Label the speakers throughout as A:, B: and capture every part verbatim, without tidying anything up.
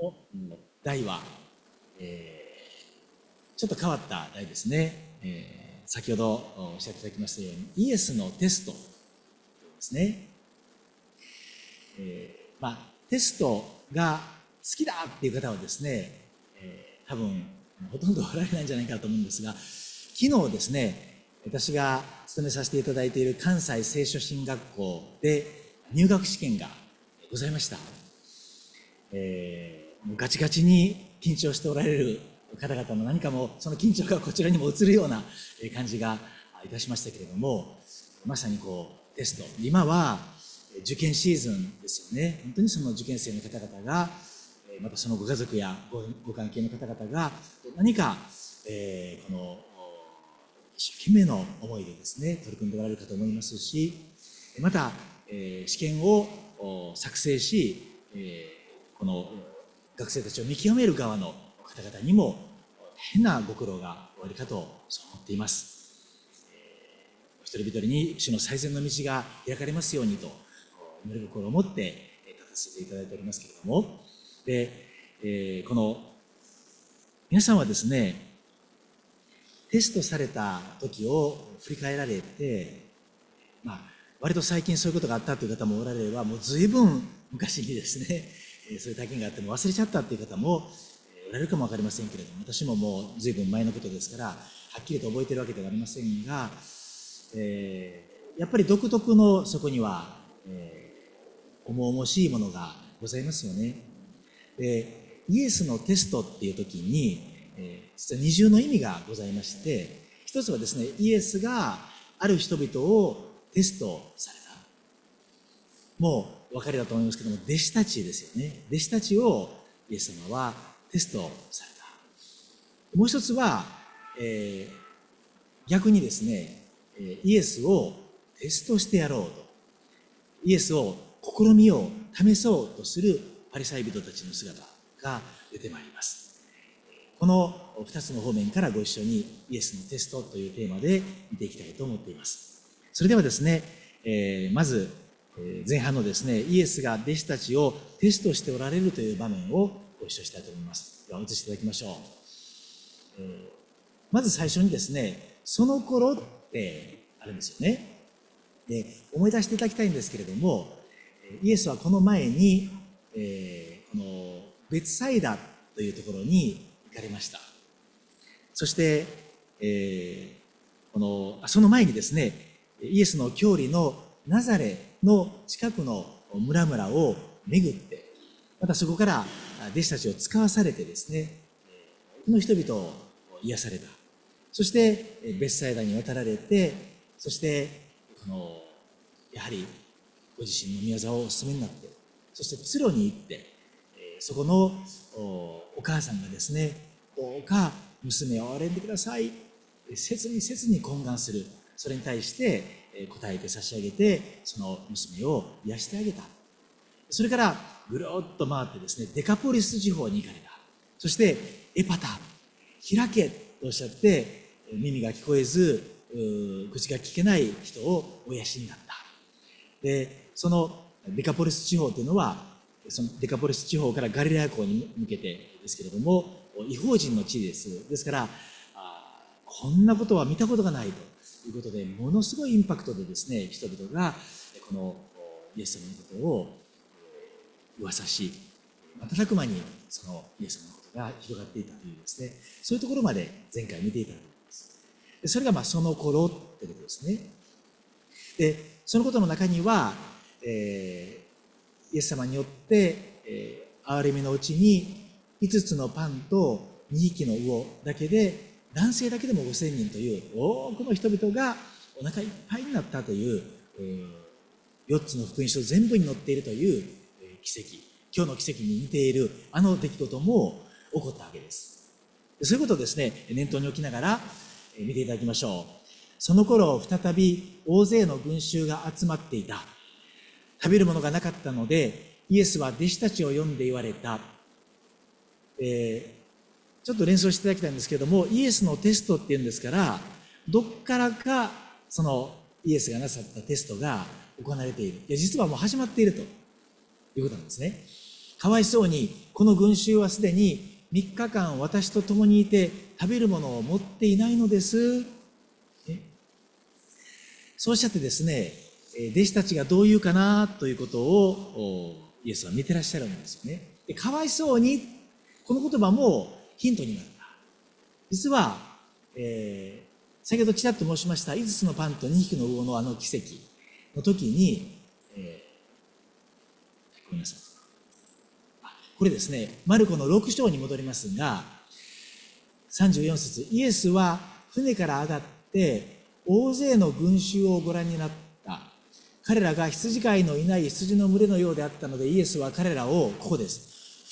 A: の題は、えー、ちょっと変わった題ですね。えー、先ほどおっしゃっていただきましたように、イエスのテストですね。えー、まあ、テストが好きだっていう方はですね、えー、多分ほとんどおられないんじゃないかと思うんですが、昨日ですね、私が勤めさせていただいている関西聖書神学校で入学試験がございました。えー、もうガチガチに緊張しておられる方々の何かもその緊張がこちらにも移るような感じがいたしましたけれども、まさにこうテスト、今は受験シーズンですよね。本当にその受験生の方々が、またそのご家族や ご, ご関係の方々が何か、えー、この一生懸命の思いでですね取り組んでおられるかと思いますし、また、えー、試験を作成し、えー、この学生たちを見極める側の方々にも変なご苦労がおありかとそう思っています。えー、お一人一人に主の最善の道が開かれますようにと祈り心を持って立たせていただいておりますけれども、で、えー、この皆さんはですね、テストされた時を振り返られて、まあ、割と最近そういうことがあったという方もおられれば、もう随分昔にですね、そういう体験があっても忘れちゃったという方もおられるかも分かりませんけれども、私ももう随分前のことですから、はっきりと覚えているわけではありませんが、えー、やっぱり独特のそこには、えー、重々しいものがございますよね。で、イエスのテストっていう時に、えー、実は二重の意味がございまして、一つはですね、イエスがある人々をテストされた。もうお分かりだと思いますけども、弟子たちですよね。弟子たちをイエス様はテストされた。もう一つは、えー、逆にですね、イエスをテストしてやろうと。イエスを試みよう、試そうとするパリサイ人たちの姿が出てまいります。このふたつの方面からご一緒にイエスのテストというテーマで見ていきたいと思っています。それではですね、えー、まず前半のですね、イエスが弟子たちをテストしておられるという場面をご一緒したいと思います。ではお移しいただきましょう。えー、まず最初にですね、その頃ってあるんですよね。で、思い出していただきたいんですけれども、イエスはこの前に、えー、このベツサイダというところに行かれました。そして、えー、このその前にですね、イエスの郷里のナザレの近くの村々を巡って、またそこから弟子たちを使わされてですね、この人々を癒された。そしてベツサイダに渡られて、そしてこのやはりご自身の宮沢をお勧めになって、そしてツロに行って、そこのお母さんがですね、どうか娘を憐れんでください、切に切に懇願する。それに対して答えて差し上げて、その娘を癒してあげた。それからぐるっと回ってですね、デカポリス地方に行かれた。そしてエパタ、開けとおっしゃって、耳が聞こえず口が聞けない人をお養になった。で、そのデカポリス地方というのは、そのデカポリス地方からガリラヤ港に向けてですけれども、異邦人の地です。ですから、あこんなことは見たことがないということで、ものすごいインパクトでですね、人々がこのイエス様のことを噂し、瞬く間にそのイエス様のことが広がっていたというですね、そういうところまで前回見ていたと思います。それがまあその頃ということですね。で、そのことの中には、えー、イエス様によって、えー、憐れみのうちにいつつのパンとにひきの魚だけで、男性だけでもごせんにんという多くの人々がお腹いっぱいになったという、えー、よっつの福音書全部に載っているという奇跡、今日の奇跡に似ているあの出来事も起こったわけです。そういうことをですね、念頭に置きながら見ていただきましょう。その頃再び大勢の群衆が集まっていた。食べるものがなかったのでイエスは弟子たちを呼んで言われた。えー、ちょっと連想していただきたいんですけれども、イエスのテストっていうんですから、どっからかそのイエスがなさったテストが行われている。いや、実はもう始まっているということなんですね。 かわいそうに、この群衆はすでにみっかかん私と共にいて食べるものを持っていないのです。そうおっしゃってですね、弟子たちがどう言うかなということをイエスは見てらっしゃるんですよね。で、かわいそうに、この言葉もヒントになった。実は、えー、先ほどちらっと申しましたいつつのパンとにひきの魚のあの奇跡の時に、えー、ごめんなさい。これですね、マルコのろく章に戻りますが、さんじゅうよん節、イエスは船から上がって大勢の群衆をご覧になった。彼らが羊飼いのいない羊の群れのようであったので、イエスは彼らを、ここです、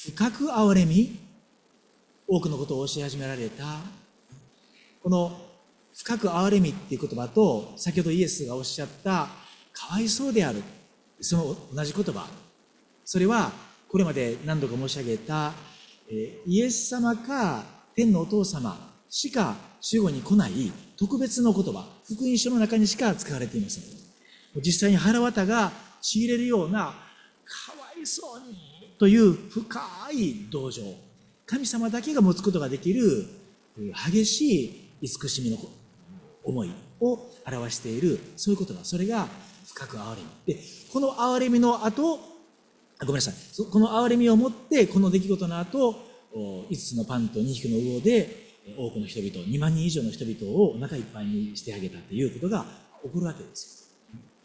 A: 深く憐れみ、多くのことを教え始められた。この深く憐れみっていう言葉と、先ほどイエスがおっしゃったかわいそうである、その同じ言葉、それはこれまで何度か申し上げた、イエス様か天のお父様しか主語に来ない特別の言葉、福音書の中にしか使われていません。実際に腹渡がちぎれるようなかわいそうにという深い同情、神様だけが持つことができる激しい慈しみの思いを表している、そういう言葉、それが深く憐れみで、この憐れみの後、ごめんなさい、この憐れみをもってこの出来事の後、いつつのパンとにひきの魚で多くの人々、にまんにん以上の人々をお腹いっぱいにしてあげたということが起こるわけですよ。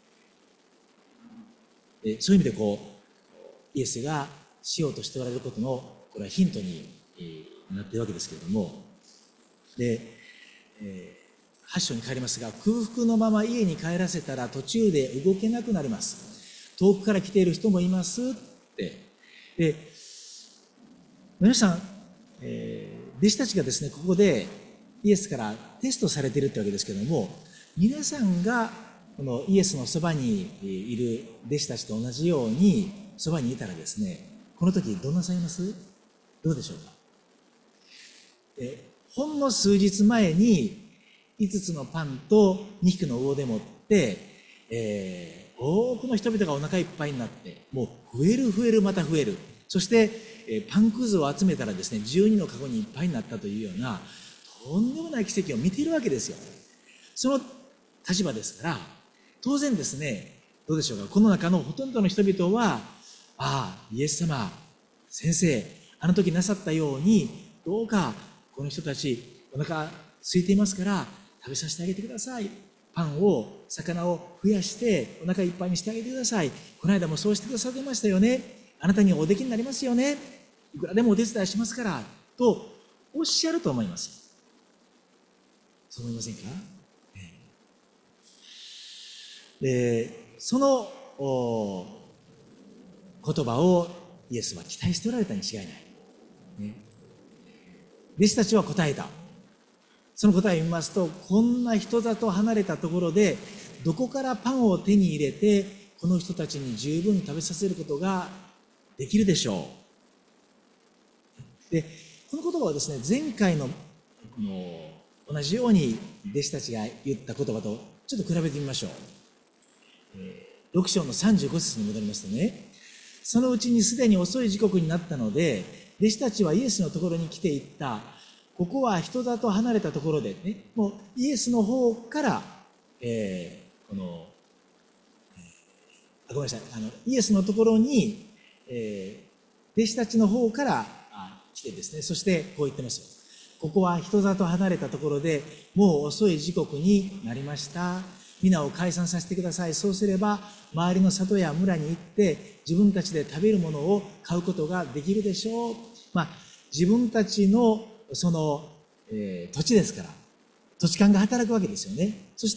A: で、そういう意味でこうイエスがしようとしておられることのこれはヒントになっているわけですけれども、で、えー、はち章に帰りますが、空腹のまま家に帰らせたら途中で動けなくなります。遠くから来ている人もいますって。で、皆さん、えー、弟子たちがですね、ここでイエスからテストされているってわけですけれども、皆さんがこのイエスのそばにいる弟子たちと同じようにそばにいたらですね、この時どうなさいます？どうでしょうか。えほんの数日前にいつつのパンとにひきの魚でもって、えー、多くの人々がお腹いっぱいになって、もう増える増えるまた増える、そして、えー、パンくずを集めたらですね、じゅうにのカゴにいっぱいになったというようなとんでもない奇跡を見ているわけですよ。その立場ですから、当然ですね、どうでしょうか、この中のほとんどの人々は、ああ、イエス様、先生、あの時なさったように、どうかこの人たちお腹空いていますから食べさせてあげてください。パンを魚を増やしてお腹いっぱいにしてあげてください。この間もそうしてくださってましたよね。あなたにおできになりますよね。いくらでもお手伝いしますからとおっしゃると思います。そう思いませんか？で、その言葉をイエスは期待しておられたに違いない、ね、弟子たちは答えた。その答えを見ますと、こんな人里離れたところでどこからパンを手に入れてこの人たちに十分食べさせることができるでしょう。で、この言葉はですね、前回の同じように弟子たちが言った言葉とちょっと比べてみましょう。ろく章のさんじゅうご節に戻りますとね、そのうちにすでに遅い時刻になったので、弟子たちはイエスのところに来ていった。ここは人里離れたところでね、もうイエスの方から、えー、この、あごめんなさい、あのイエスのところに、えー、弟子たちの方からあ来てですね、そしてこう言ってますよ。ここは人里離れたところで、もう遅い時刻になりました。皆を解散させてください。そうすれば周りの里や村に行って自分たちで食べるものを買うことができるでしょう。まあ、自分たちのその、えー、土地ですから、土地勘が働くわけですよね。そして、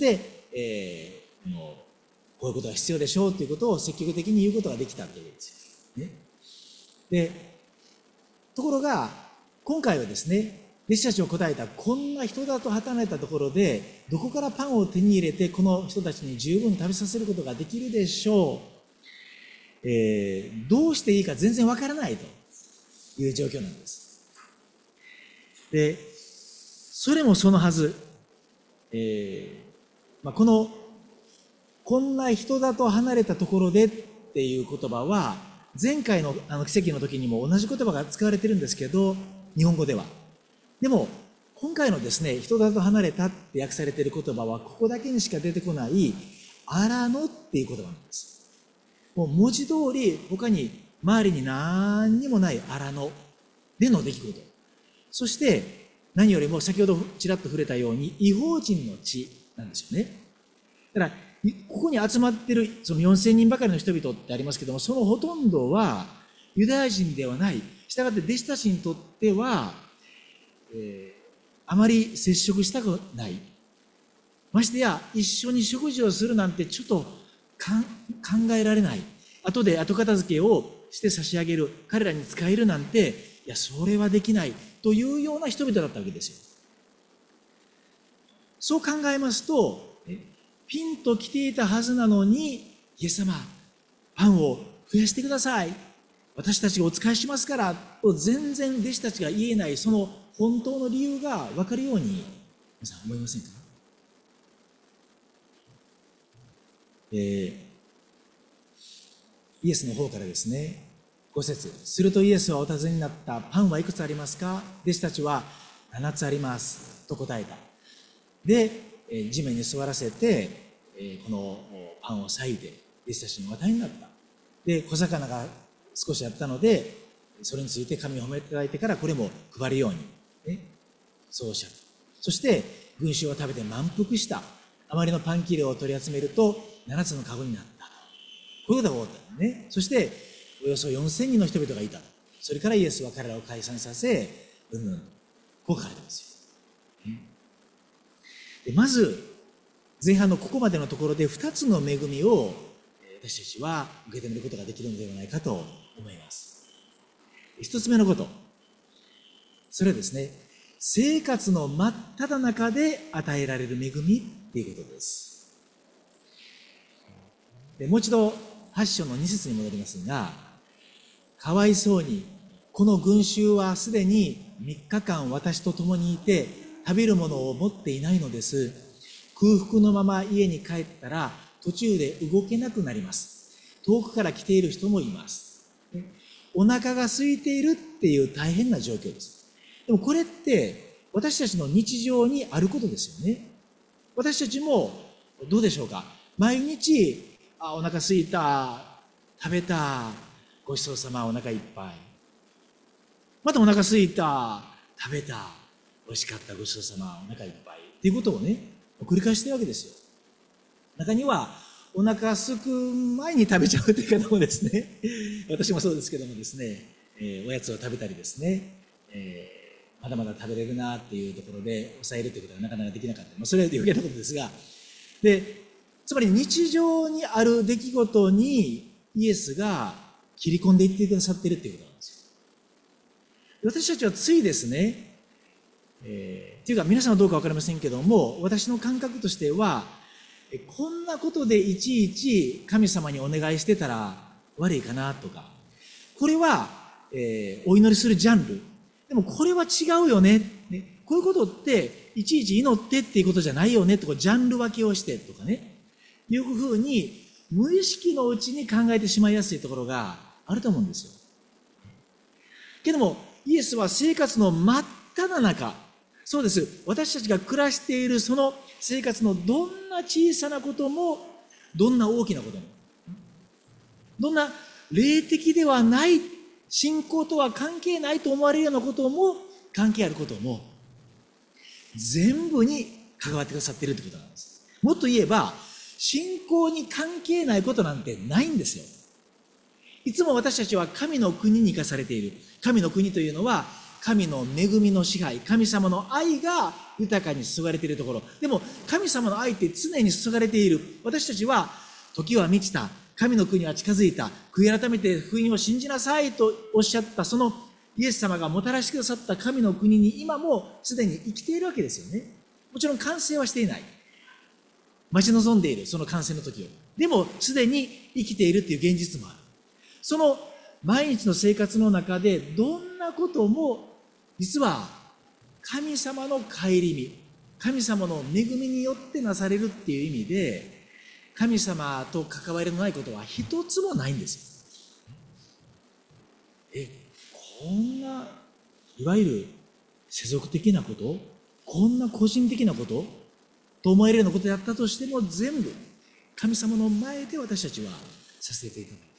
A: えー、もうこういうことが必要でしょうということを積極的に言うことができたというわけですよ、ね。で、ところが今回はですね、弟子たちを答えた、こんな人里離れたところでどこからパンを手に入れてこの人たちに十分食べさせることができるでしょう、えー、どうしていいか全然わからないという状況なんです。で、それもそのはず、えーまあ、このこんな人里離れたところでっていう言葉は前回のあの奇跡の時にも同じ言葉が使われてるんですけど、日本語では。でも、今回のですね、人里離れたって訳されている言葉は、ここだけにしか出てこない、荒野っていう言葉なんです。もう文字通り、他に周りに何にもない荒野での出来事。そして、何よりも先ほどちらっと触れたように、異邦人の地なんですよね。だから、ここに集まっているそのよんせんにんばかりの人々ってありますけども、そのほとんどはユダヤ人ではない。したがって弟子たちにとっては、えー、あまり接触したくない。ましてや、一緒に食事をするなんてちょっと考えられない。後で後片付けをして差し上げる。彼らに使えるなんて、いや、それはできない。というような人々だったわけですよ。そう考えますと、ピンと来ていたはずなのに、イエス様、パンを増やしてください。私たちがお使いしますから、と全然弟子たちが言えない、その本当の理由が分かるように、皆さん思いませんか？えー、イエスの方からですね、ご節。するとイエスはお尋ねになった。パンはいくつありますか？弟子たちはななつあります。と答えた。で、地面に座らせて、このパンを裂いて弟子たちにお与えになった。で、小魚が少しあったので、それについて神を褒めていただいてからこれも配るように、ね、そうおっしゃる。そして群衆は食べて満腹した。あまりのパン切れを取り集めるとななつの籠になった。こういうことが起こったね。そしておよそよんせんにんの人々がいた。それからイエスは彼らを解散させ、うんうん、こう書かれてますよ。でまず前半のここまでのところでふたつの恵みを私たちは受け止めることができるのではないかと思います。ひとつめのこと、それはですね、生活の真っ只中で与えられる恵みっていうことです。でもう一度はち章のに節に戻りますが、かわいそうにこの群衆はすでにみっかかん私と共にいて食べるものを持っていないのです。空腹のまま家に帰ったら途中で動けなくなります。遠くから来ている人もいます。お腹が空いているっていう大変な状況です。でもこれって私たちの日常にあることですよね。私たちもどうでしょうか。毎日、あ、お腹空いた、食べた、ごちそうさま、お腹いっぱい。またお腹空いた、食べた、美味しかった、ごちそうさま、お腹いっぱい。っていうことをね、繰り返してるわけですよ。中には、お腹すく前に食べちゃうという方もですね、私もそうですけどもですね、えー、おやつを食べたりですね、えー、まだまだ食べれるなっていうところで抑えるということがなかなかできなかった。まあ、それは余計なことですが、で、つまり日常にある出来事にイエスが切り込んでいってくださっているということなんですよ。私たちはついですね、えー、っていうか皆さんはどうか分かりませんけども、私の感覚としては、こんなことでいちいち神様にお願いしてたら悪いかなとか、これは、えー、お祈りするジャンル。でもこれは違うよね。ね、こういうことっていちいち祈ってっていうことじゃないよねとか、ジャンル分けをしてとかね、いうふうに無意識のうちに考えてしまいやすいところがあると思うんですよ。けどもイエスは生活の真っ只中、そうです。私たちが暮らしているその生活のどんな小さなことも、どんな大きなことも、どんな霊的ではない、信仰とは関係ないと思われるようなことも、関係あることも、全部に関わってくださっているということなんです。もっと言えば、信仰に関係ないことなんてないんですよ。いつも私たちは神の国に生かされている。神の国というのは、神の恵みの支配、神様の愛が豊かに注がれているところ。でも神様の愛って常に注がれている。私たちは時は満ちた、神の国は近づいた、悔い改めて福音を信じなさいとおっしゃったそのイエス様がもたらしてくださった神の国に今もすでに生きているわけですよね。もちろん完成はしていない。待ち望んでいるその完成の時を。でもすでに生きているっていう現実もある。その毎日の生活の中でどんなことも実は神様の顧み、神様の恵みによってなされるっていう意味で、神様と関わりのないことは一つもないんですよ。 えこんないわゆる世俗的なこと、こんな個人的なことと思えるようなことやったとしても、全部神様の前で私たちはさせていただいている。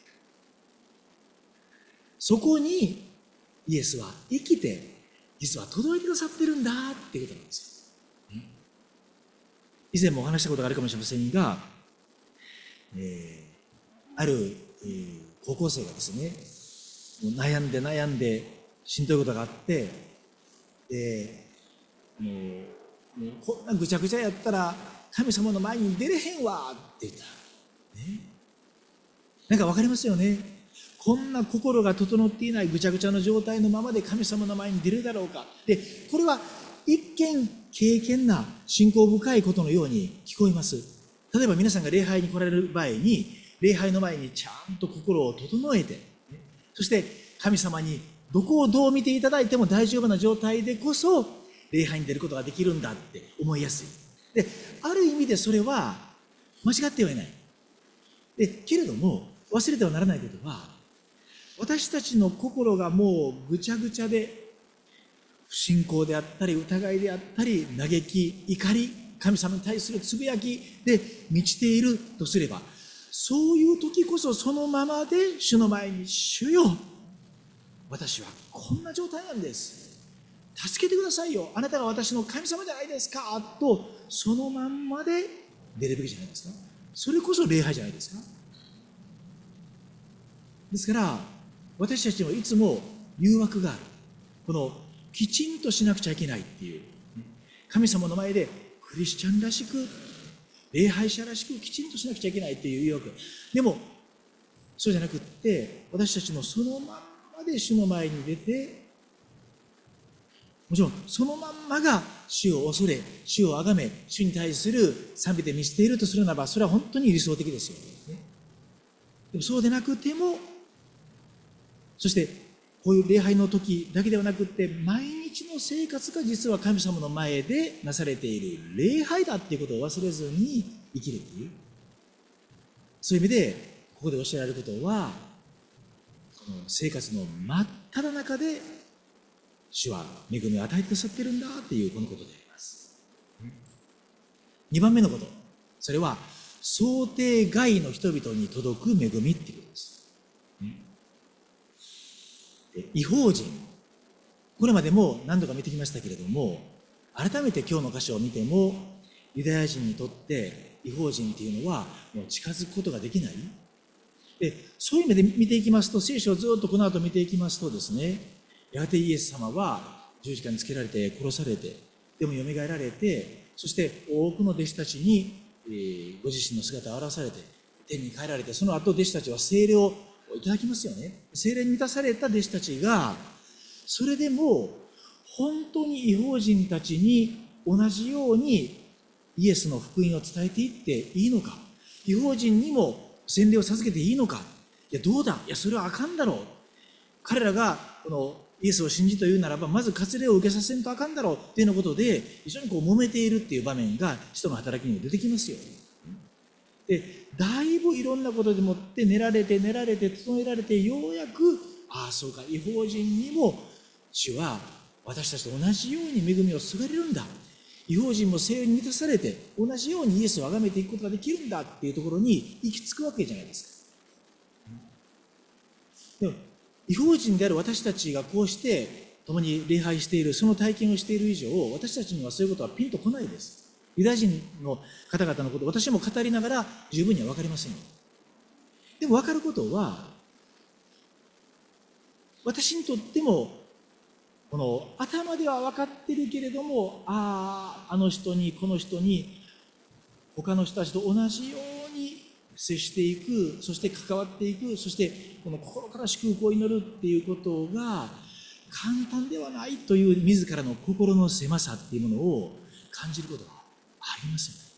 A: そこにイエスは生きて実は届いてくださってるんだっていうことなんですよ。以前もお話したことがあるかもしれませんが、えー、ある、えー、高校生がですね、もう悩んで悩んでしんどいことがあって、でもうもうこんなぐちゃぐちゃやったら神様の前に出れへんわって言った、ね、なんか分かりますよね。こんな心が整っていないぐちゃぐちゃの状態のままで神様の前に出るだろうか。でこれは一見敬虔な信仰深いことのように聞こえます。例えば皆さんが礼拝に来られる場合に、礼拝の前にちゃんと心を整えて、そして神様にどこをどう見ていただいても大丈夫な状態でこそ礼拝に出ることができるんだって思いやすい。である意味でそれは間違ってはいない。でけれども忘れてはならないことは、私たちの心がもうぐちゃぐちゃで、不信仰であったり疑いであったり嘆き怒り神様に対するつぶやきで満ちているとすれば、そういう時こそそのままで主の前に、主よ、私はこんな状態なんです、助けてくださいよ、あなたが私の神様じゃないですかと、そのまんまで出るべきじゃないですか。それこそ礼拝じゃないですか。ですから私たちもいつも誘惑がある。このきちんとしなくちゃいけないっていう、神様の前でクリスチャンらしく礼拝者らしくきちんとしなくちゃいけないっていう誘惑。でもそうじゃなくって、私たちのそのまんまで主の前に出て、もちろんそのまんまが主を恐れ主を崇め主に対する賛美で満ちているとするならば、それは本当に理想的ですよね。でもそうでなくても、そしてこういう礼拝の時だけではなくって、毎日の生活が実は神様の前でなされている礼拝だっていうことを忘れずに生きるっていう、そういう意味でここでおっしゃられることは、この生活の真っ只中で主は恵みを与えてくださっているんだっていうこのことであります。にばんめのこと、それは想定外の人々に届く恵みっていうことです。異邦人、これまでも何度か見てきましたけれども、改めて今日の箇所を見ても、ユダヤ人にとって異邦人っていうのはもう近づくことができない。でそういう意味で見ていきますと、聖書をずっとこの後見ていきますとですね、やがてイエス様は十字架につけられて殺されて、でもよみがえられて、そして多くの弟子たちに、えー、ご自身の姿を現されて天に帰られて、その後弟子たちは聖霊をいただきますよね。聖霊に満たされた弟子たちが、それでも本当に異邦人たちに同じようにイエスの福音を伝えていっていいのか、異邦人にも洗礼を授けていいのか、いやどうだ、いやそれはあかんだろう、彼らがこのイエスを信じというならばまず割礼を受けさせんとあかんだろうっていうようなことで非常にこう揉めているっていう場面が使徒の働きにも出てきますよ。でだいぶいろんなことでもって練られて練られて整えられて、ようやく、ああそうか、異邦人にも主は私たちと同じように恵みを注がれるんだ、異邦人も聖霊に満たされて同じようにイエスを崇めていくことができるんだっていうところに行き着くわけじゃないですか。でも異邦人である私たちがこうして共に礼拝している、その体験をしている以上、私たちにはそういうことはピンとこないです。ユダヤ人の方々のことを私も語りながら十分には分かりませんよ。でも分かることは、私にとってもこの頭では分かってるけれども、あああの人にこの人に他の人たちと同じように接していく、そして関わっていく、そしてこの心から祝福を祈るっていうことが簡単ではないという自らの心の狭さっていうものを感じることがありますよね。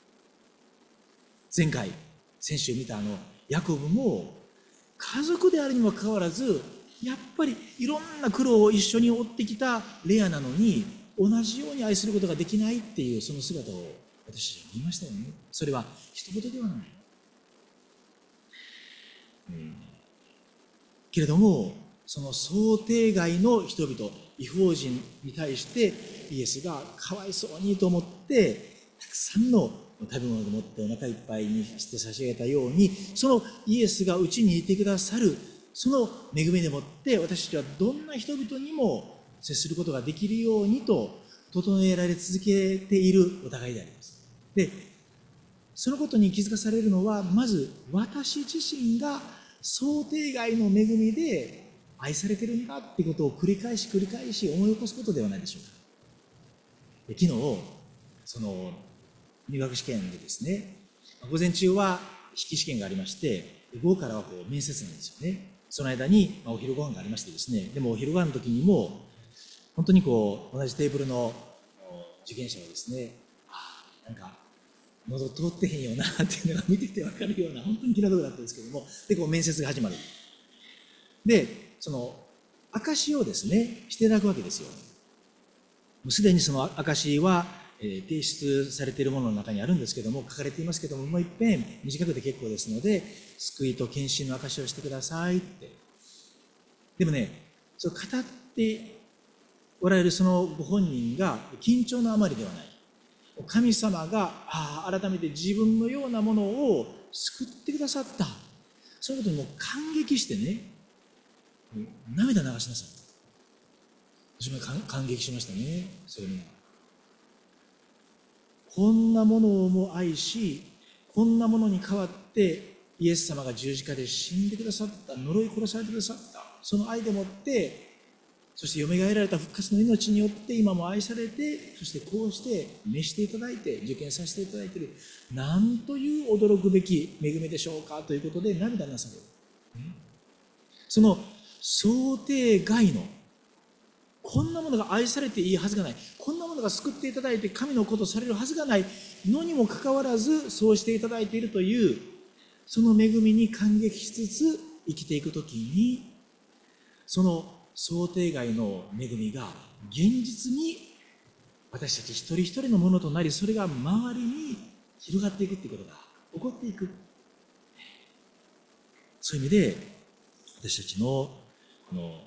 A: 前回先週見たあのヤコブも家族であるにもかかわらず、やっぱりいろんな苦労を一緒に追ってきたレアなのに同じように愛することができないっていう、その姿を私は見ましたよね。それは一言ではない、うん、けれどもその想定外の人々、異邦人に対してイエスがかわいそうにと思ってたくさんの食べ物を持ってお腹いっぱいにして差し上げたように、そのイエスがうちにいてくださるその恵みでもって私たちはどんな人々にも接することができるようにと整えられ続けているお互いであります。で、そのことに気づかされるのは、まず私自身が想定外の恵みで愛されてるんだっていうことを繰り返し繰り返し思い起こすことではないでしょうか。で、昨日その入学試験でですね、午前中は筆記試験がありまして、午後からはこう面接なんですよね。その間にお昼ご飯がありましてですね、でもお昼ご飯の時にも本当にこう同じテーブルの受験者はですね、ああ、なんか喉通ってへんよなっていうのが見てて分かるような本当に気の毒だったんですけども、でこう面接が始まる。で、その証をですねしていただくわけですよ。もうすでにその証は、えー、提出されているものの中にあるんですけども、書かれていますけども、もう一遍短くて結構ですので、救いと献身の証をしてくださいって。でもね、それ語っておられるそのご本人が緊張のあまりではない。神様があ改めて自分のようなものを救ってくださった、そういうことにもう感激してね、涙流しなさい。私も感激しましたね。それにこんなものをも愛し、こんなものに代わってイエス様が十字架で死んでくださった、呪い殺されてくださった、その愛でもって、そして蘇られた復活の命によって今も愛されて、そしてこうして召していただいて受験させていただいている、なんという驚くべき恵みでしょうかということで涙なされる。その想定外の、こんなものが愛されていいはずがない、こんなものが救っていただいて神のことされるはずがないのにもかかわらず、そうしていただいているというその恵みに感激しつつ生きていくときに、その想定外の恵みが現実に私たち一人一人のものとなり、それが周りに広がっていくということが起こっていく。そういう意味で私たちのこの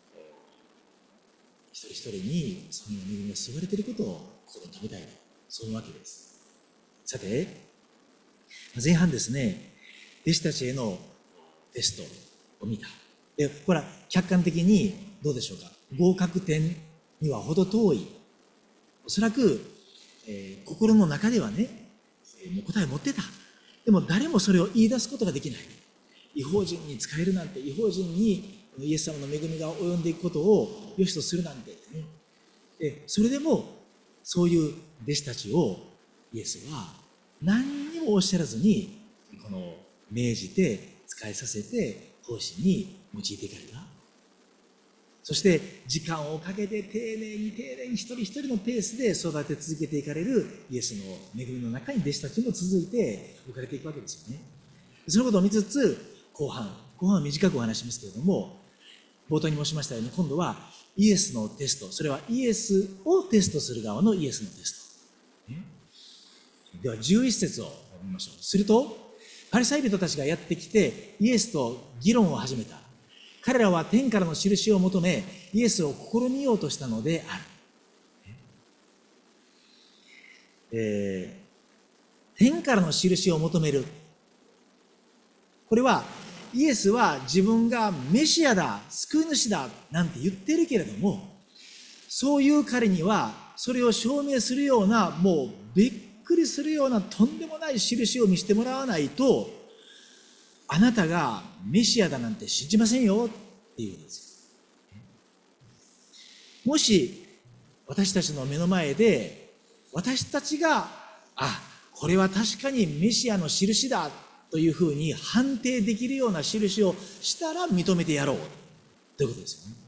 A: 一人一人にその恵みが注がれていることを心に留めたい、そういうわけです。さて、前半ですね、弟子たちへのテストを見た。で、これは客観的にどうでしょうか。合格点には程遠い。おそらく、えー、心の中ではね、えー、もう答えを持ってた。でも誰もそれを言い出すことができない。異邦人に仕えるなんて、異邦人にイエス様の恵みが及んでいくことを良しとするなんて、ね、でそれでもそういう弟子たちをイエスは何にもおっしゃらずにこの命じて仕えさせて奉仕に用いていかれた。そして時間をかけて丁寧に丁寧に一人一人のペースで育て続けていかれるイエスの恵みの中に弟子たちも続いて置かれていくわけですよね。そのことを見つつ後半後半は短くお話しますけれども、冒頭に申しましたように今度はイエスのテスト、それはイエスをテストする側のイエスのテスト。ではじゅういち節を見ましょう。するとパリサイ人たちがやってきてイエスと議論を始めた。彼らは天からの印を求めイエスを試みようとしたのである。えー、天からの印を求める。これはイエスは自分がメシアだ、救い主だなんて言ってるけれども、そういう彼にはそれを証明するような、もうびっくりするようなとんでもない印を見せてもらわないと、あなたがメシアだなんて信じませんよっていうんですよ。もし私たちの目の前で私たちが、あ、これは確かにメシアの印だというふうに判定できるような印をしたら認めてやろうということですよ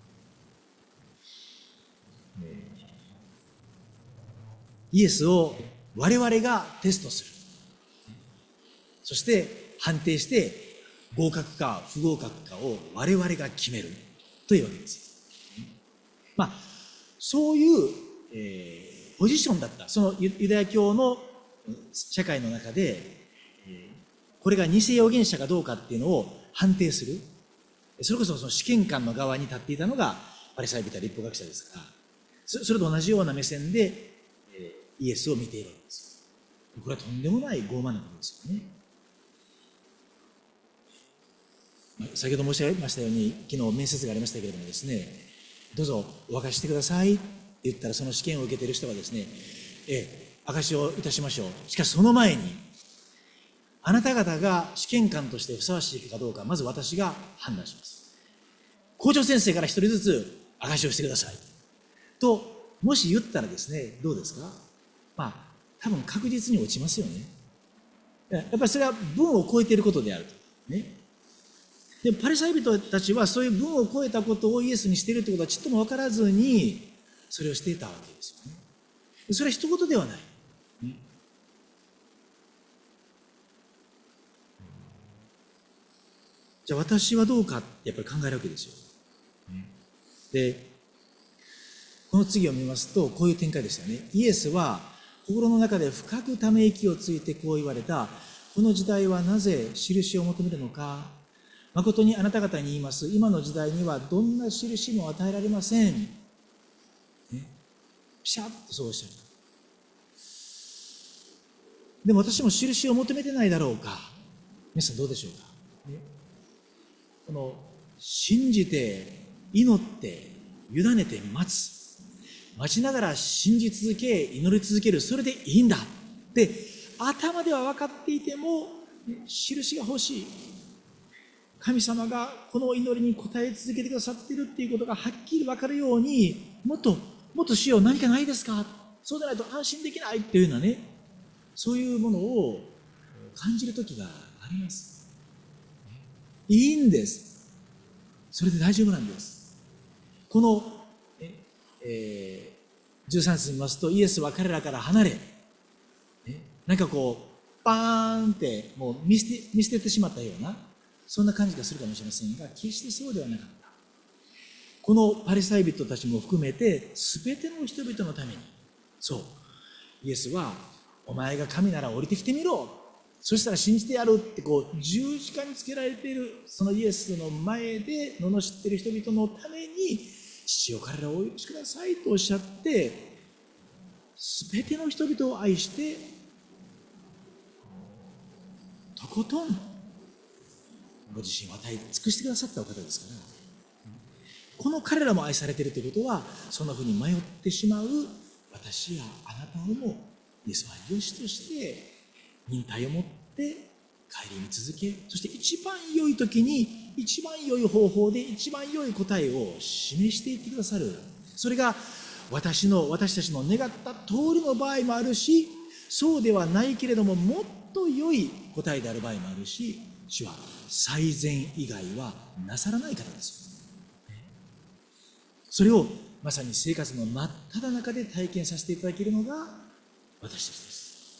A: ね。イエスを我々がテストする。そして判定して合格か不合格かを我々が決めるというわけですよ。まあそういう、えー、ポジションだった。そのユダヤ教の社会の中でこれが偽預言者かどうかっていうのを判定する、 それこそその試験官の側に立っていたのがパリサイ人や律法学者ですから、それと同じような目線でイエスを見ているわけです。これはとんでもない傲慢なことですよね。先ほど申し上げましたように、昨日面接がありましたけれどもですね、どうぞお証ししてくださいって言ったら、その試験を受けている人がですね、ええ、証しをいたしましょう。しかしその前に、あなた方が試験官としてふさわしいかどうか、まず私が判断します。校長先生から一人ずつ証しをしてくださいと、もし言ったらですね、どうですか？まあ、多分確実に落ちますよね。やっぱりそれは文を超えていることであると。ね。でパリサイ人たちはそういう文を超えたことをイエスにしているということはちっとも分からずにそれをしていたわけですよね。それは一言ではない、ね、じゃあ私はどうかってやっぱり考えるわけですよ。でこの次を見ますとこういう展開ですよね。イエスは心の中で深くため息をついてこう言われた。この時代はなぜ印を求めるのか。誠にあなた方に言います。今の時代にはどんな印も与えられません。ね、ピシャッとそうおっしゃる。でも私も印を求めてないだろうか。皆さんどうでしょうか。ね、この信じて祈って委ねて待つ、待ちながら信じ続け祈り続ける、それでいいんだって頭では分かっていても、ね、印が欲しい。神様がこの祈りに応え続けてくださっているっていうことがはっきり分かるように、もっともっと主よ何かないですか、そうでないと安心できないっていうようなね、そういうものを感じる時があります。いいんです。それで大丈夫なんです。この、えー、じゅうさん節見ますと、イエスは彼らから離れ、ね、なんかこうバーンってもう見捨て、見捨ててしまったような、そんな感じがするかもしれませんが、決してそうではなかった。このパリサイ人たちも含めて全ての人々のために、そうイエスはお前が神なら降りてきてみろ、そしたら信じてやるってこう十字架につけられているそのイエスの前で罵っている人々のために、父よ彼らをお許しくださいとおっしゃって、全ての人々を愛してとことんご自身を与え尽くしてくださったお方ですから、この彼らも愛されているということは、そんなふうに迷ってしまう私やあなたをもイエスは良しとして忍耐を持って顧み続け、そして一番良い時に一番良い方法で一番良い答えを示していってくださる。それが私の私たちの願った通りの場合もあるし、そうではないけれどももっと良い答えである場合もあるし、主は最善以外はなさらない方ですよ。それをまさに生活の真っ只中で体験させていただけるのが私たちです。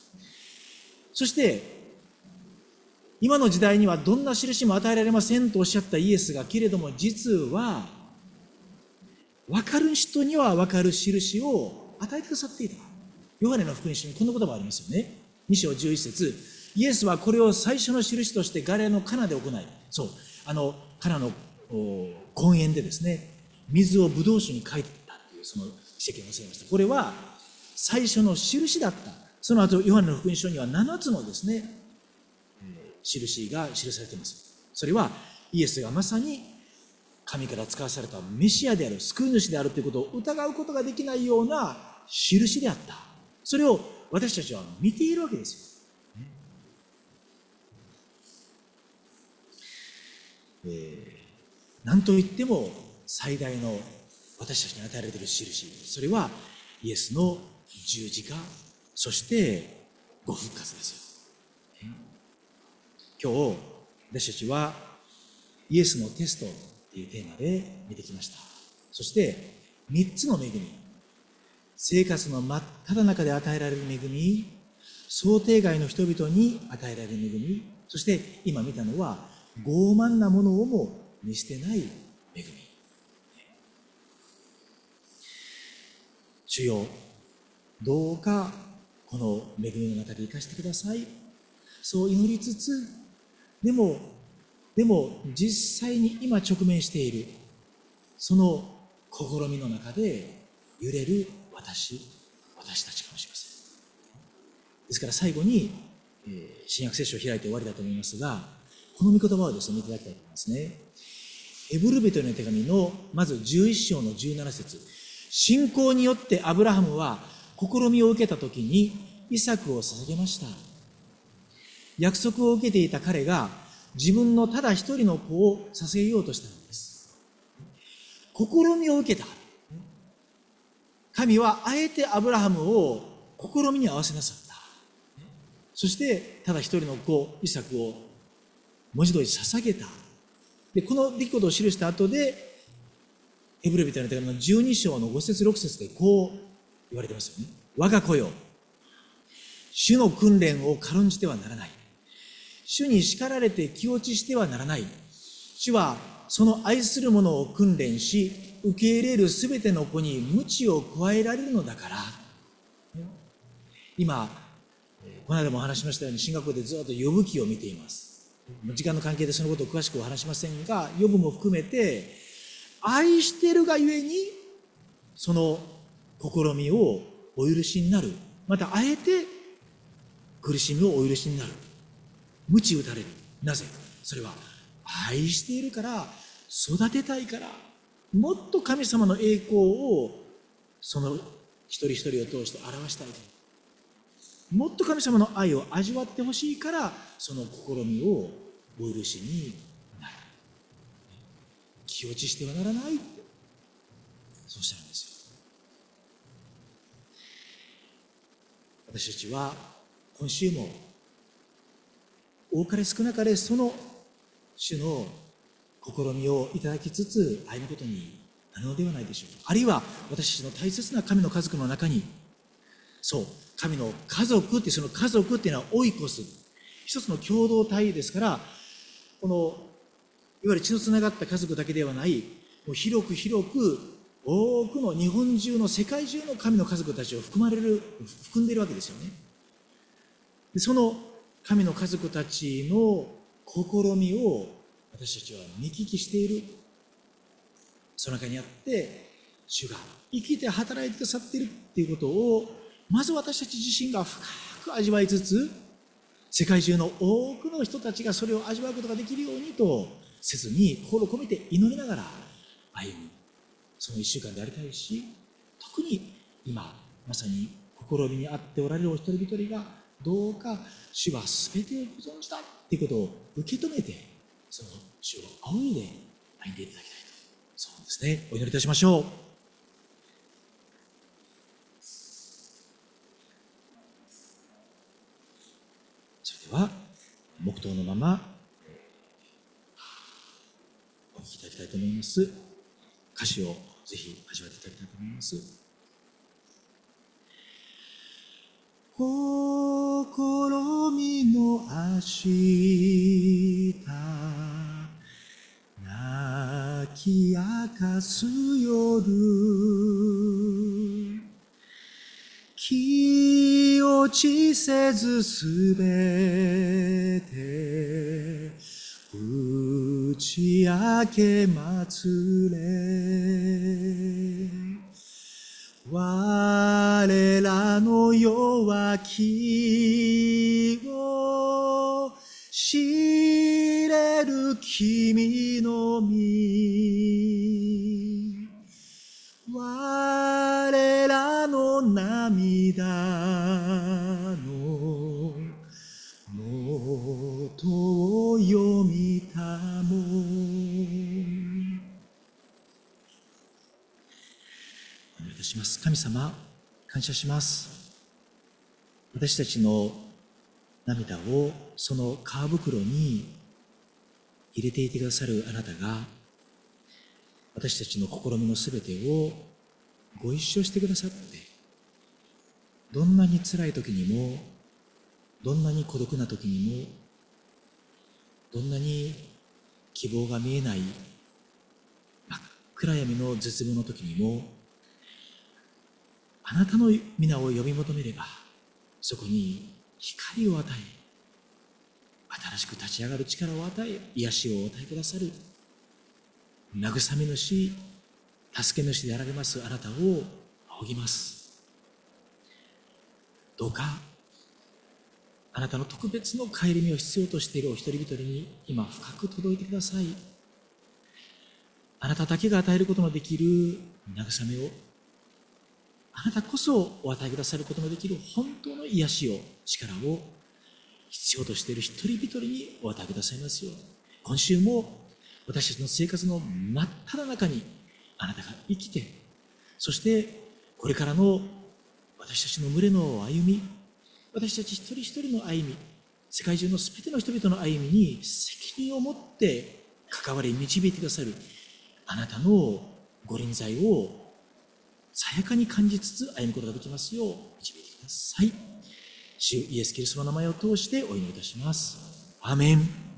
A: そして今の時代にはどんな印も与えられませんとおっしゃったイエスが、けれども実は分かる人には分かる印を与えてくださっていた。ヨハネの福音書にこんな言葉がありますよね。に章じゅういち節、イエスはこれを最初の印としてガリラのカナで行い、そうあのカナの婚宴でですね、水をブドウ酒に変えたというその奇跡をなさいました。これは最初の印だった。その後ヨハネの福音書にはななつのですね印が記されています。それはイエスがまさに神から使わされたメシアである、救い主であるということを疑うことができないような印であった。それを私たちは見ているわけですよ、ねえー、何といっても最大の私たちに与えられている印、それはイエスの十字架、そしてご復活ですよ。今日私たちはイエスのテストというテーマで見てきました。そしてみっつの恵み、生活の真っ只中で与えられる恵み、想定外の人々に与えられる恵み、そして今見たのは傲慢なものをも見捨てない恵み。主よ、どうかこの恵みの中で生かしてください。そう祈りつつ、でもでも実際に今直面しているその試みの中で揺れる私私たちかもしれません。ですから最後に、えー、新約聖書を開いて終わりだと思いますが、この御言葉をですね見ていただきたいと思いますね。ヘブル人への手紙のまずじゅういっ章のじゅうなな節、信仰によってアブラハムは試みを受けた時にイサクを捧げました。約束を受けていた彼が自分のただ一人の子を捧げようとしたのです。試みを受けた。神はあえてアブラハムを試みに合わせなさった。そしてただ一人の子イサクを文字通り捧げた。でこの出来事を記した後でヘブル人への手紙のじゅうに章のご節ろく節でこう言われてますよね。我が子よ、主の訓練を軽んじてはならない。主に叱られて気落ちしてはならない。主はその愛する者を訓練し、受け入れるすべての子に鞭を加えられるのだから。今、この間もお話しましたように、進学校でずっとヨブ記を見ています。時間の関係でそのことを詳しくお話しませんが、ヨブも含めて、愛しているがゆえに、その試みをお許しになる。また、あえて苦しみをお許しになる。鞭打たれる。なぜ？それは愛しているから、育てたいから、もっと神様の栄光をその一人一人を通して表したい。もっと神様の愛を味わってほしいから、その試みをお許しになる。気落ちしてはならない。そうしたんですよ。私たちは今週も多かれ少なかれその主の試みをいただきつつ歩むことになるのではないでしょうか。あるいは私たちの大切な神の家族の中に、そう神の家族っていうその家族っていうのはオイコス、一つの共同体ですから、このいわゆる血のつながった家族だけではない、もう広く広く多くの日本中の世界中の神の家族たちを含まれる含んでいるわけですよね。でその神の家族たちの試みを私たちは見聞きしている。その中にあって主が生きて働いてくださっているっていうことをまず私たち自身が深く味わいつつ、世界中の多くの人たちがそれを味わうことができるようにと切に心を込めて祈りながら歩む、その一週間でありたいし、特に今まさに試みにあっておられるお一人一人がどうか主は全てをご存知だということを受け止めて、その主を仰いで歩んでいただきたいと、そうですね、お祈りいたしましょう。それでは黙祷のままお聞きいただきたいと思います。歌詞をぜひ味わっていただきたいと思います。心みの明日泣き明かす夜、気落ちせずすべて打ち明けまつれ、我らの弱きを知れる君の身、我らの涙の元を読みたも。お願いいたします。神様、感謝します。私たちの涙をその皮袋に入れていてくださるあなたが、私たちの試みのすべてをご一緒してくださって、どんなに辛い時にも、どんなに孤独な時にも、どんなに希望が見えない真っ暗闇の絶望の時にも、あなたの皆を呼び求めれば、そこに光を与え、 新しく立ち上がる力を与え、癒しをお与えくださる慰め主、助け主であられますあなたを仰ぎます。どうかあなたの特別の顧みを必要としているお一人一人に今深く届いてください。あなただけが与えることのできる慰めを、あなたこそお与えくださることのできる本当の癒しを、力を必要としている一人一人にお与えくださいますように。今週も私たちの生活の真っ只中にあなたが生きて、そしてこれからの私たちの群れの歩み、私たち一人一人の歩み、世界中のすべての人々の歩みに責任を持って関わり導いてくださるあなたのご臨在をさやかに感じつつ歩むことができますよう導いてください。主イエス・キリストの名前を通してお祈りいたします。アーメン。